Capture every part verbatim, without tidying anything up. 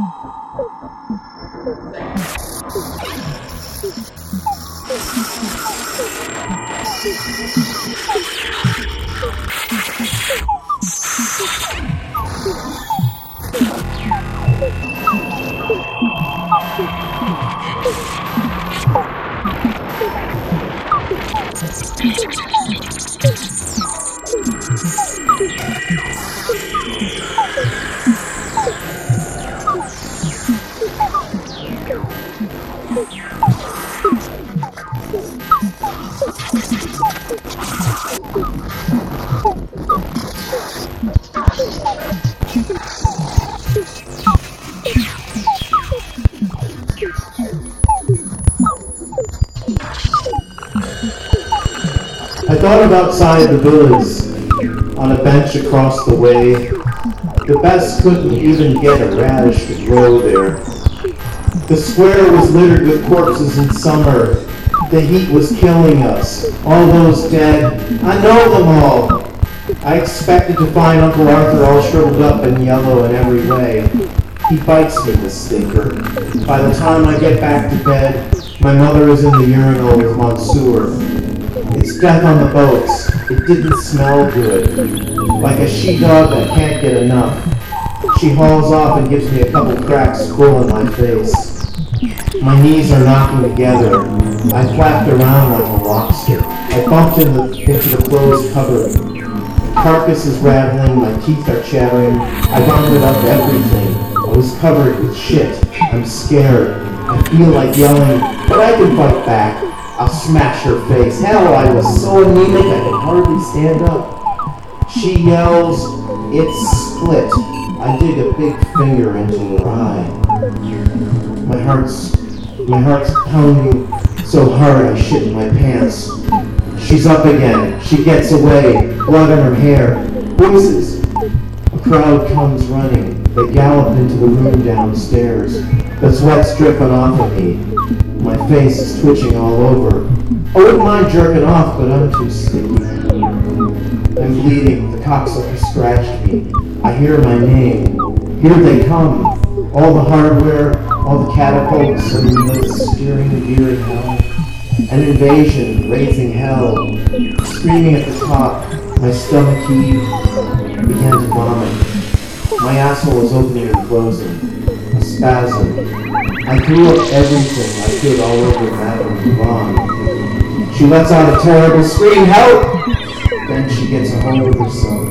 I thought of outside the villas, on a bench across the way. The best couldn't even get a radish to grow there. The square was littered with corpses in summer. The heat was killing us. All those dead, I know them all. I expected to find Uncle Arthur all shriveled up and yellow in every way. He bites me, the stinker. By the time I get back to bed, my mother is in the urinal with Monsieur. It's death on the boats. It didn't smell good. Like a she-dog that can't get enough. She hauls off and gives me a couple cracks full in my face. My knees are knocking together. I flapped around like a lobster. I bumped in the, into the closed cupboard. The carcass is rattling. My teeth are chattering. I vomited up everything. I was covered with shit. I'm scared. I feel like yelling, but I can fight back. I'll smash her face. Hell, I was so anemic I could hardly stand up. She yells, it's split. I dig a big finger into her eye. My heart's, my heart's pounding so hard I shit in my pants. She's up again. She gets away. Blood in her hair. Voices. A crowd comes running. They gallop into the room downstairs. The sweat's dripping off of me. My face is twitching all over. I wouldn't mind jerking off, but I'm too sticky. I'm bleeding. The cocksucker scratched me. I hear my name. Here they come. All the hardware, all the catapults and the steering gear in hell. An invasion, raising hell. Screaming at the top. My stomach heaved. Began to vomit. My asshole was opening and closing. A spasm. I threw up everything I could all over Madame Yvonne. She lets out a terrible scream, help! Then she gets a hold of herself.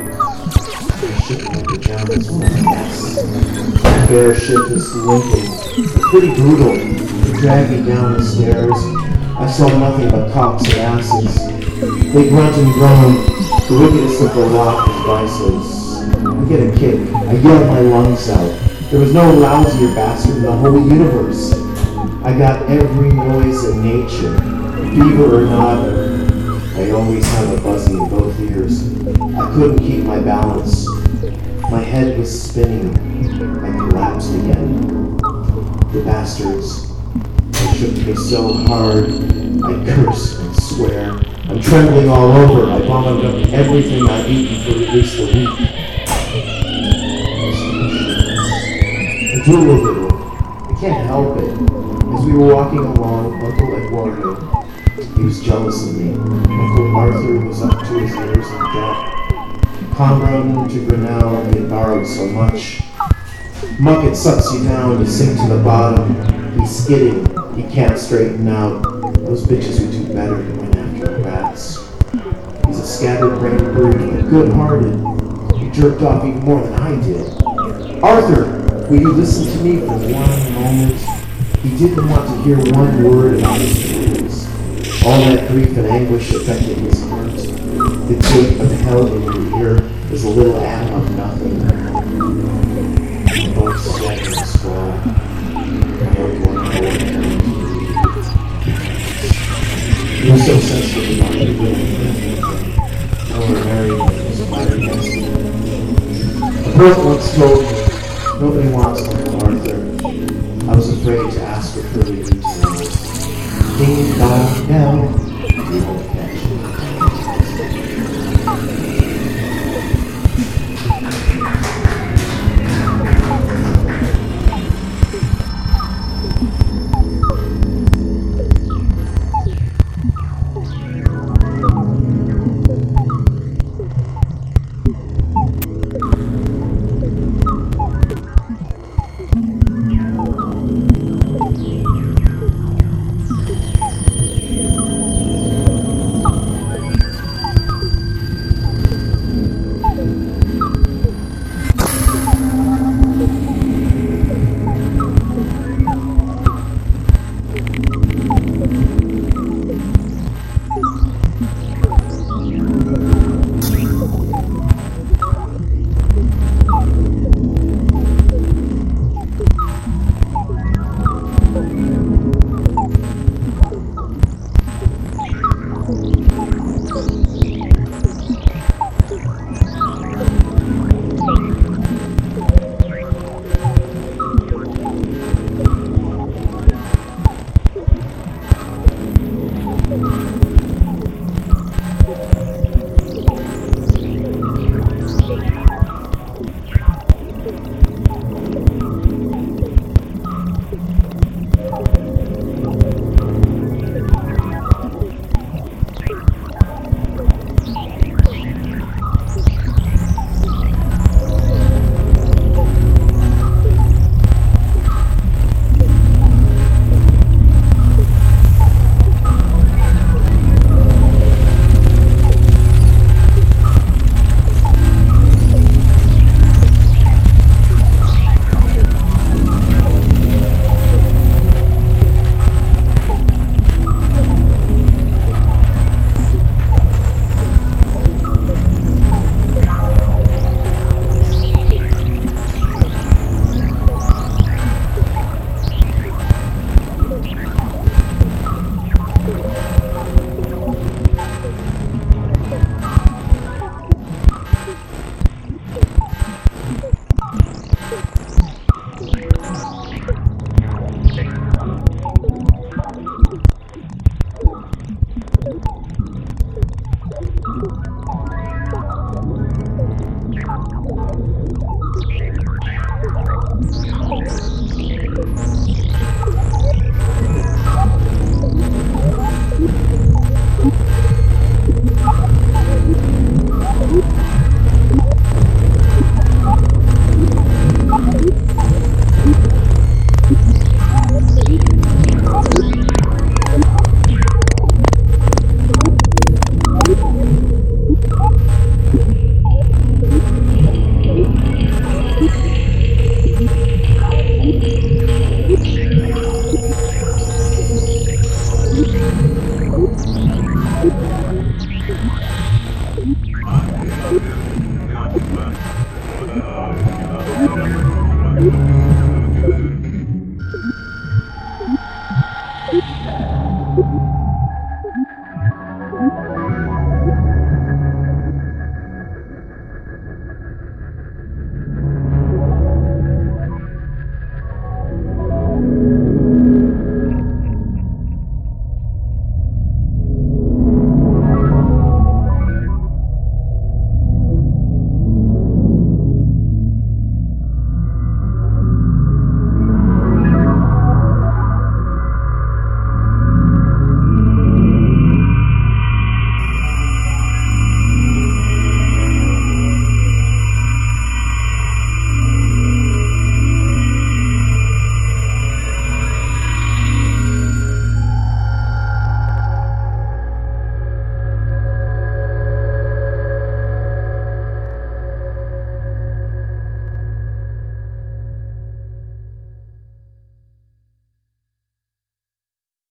I shit in my pajamas, what a mess. My bare shit was limping. Pretty brutal. They dragged me down the stairs. I saw nothing but cocks and asses. They grunt and groan. The wickedest of the lot is vices. I get a kick. I yell my lungs out. There was no lousier bastard in the whole universe. I got every noise in nature, fever or not. I always have a buzzy in both ears. I couldn't keep my balance. My head was spinning. I collapsed again. The bastards. They shook me so hard. I curse and swear. I'm trembling all over. I vomited up everything I've eaten for at least a week. I drew a little. I can't help it. As we were walking along, Uncle Eduardo, he was jealous of me. Uncle Arthur was up to his ears in debt. Comrade to Grinnell, he had borrowed so much. Mucket sucks you down, you sink to the bottom. He's skidding, he can't straighten out. Those bitches would do better than went after the rats. He's a scattered-brained brute, but good-hearted. He jerked off even more than I did. Arthur! Will you listen to me for one moment? He didn't want to hear one word about his feelings. All that grief and anguish affected his heart. The tape of hell in your ear is a little atom of nothing. Both sweat and sprawl. I heard one cold. He was so sensitive about the good. Our married was fight against him. A poet once told me, nobody wants Uncle Arthur. I was afraid to ask for further details. Ding dong bell,